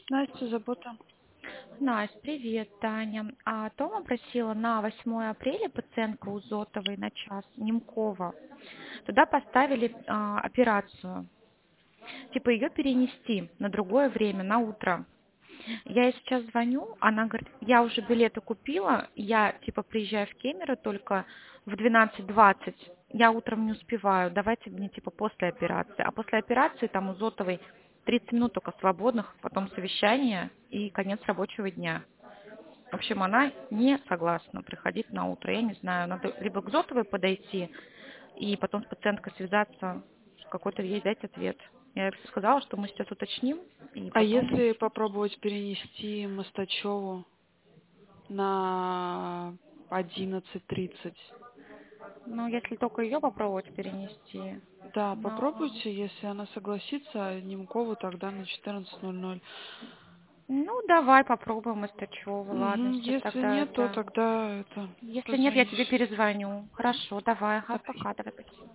Настя, забота. Настя, привет, Таня. Тома просила на 8 апреля пациентка у Зотовой на час, Немкова. Туда поставили операцию. Типа ее перенести на другое время, на утро. Я ей сейчас звоню, она говорит, я уже билеты купила, я типа приезжаю в Кемерово только в 12:20. Я утром не успеваю, давайте мне типа после операции. А после операции там у Зотовой 30 минут только свободных, потом совещание и конец рабочего дня. В общем, она не согласна приходить на утро. Я не знаю, надо либо к Зотовой подойти и потом с пациенткой связаться, какой-то ей дать ответ. Я ей сказала, что мы сейчас уточним и А потом... если попробовать перенести Мостачеву на 11:30? Ну, если только ее попробовать перенести. Да, Но... попробуйте, если она согласится, а Немкову тогда на 14:00. Ну, давай попробуем Истачева. Ладно, Угу. сейчас Если тогда нет, то это... тогда это Если нет, я тебе позвонишь. перезвоню. Хорошо, давай. Ага, Давай. пока, давай.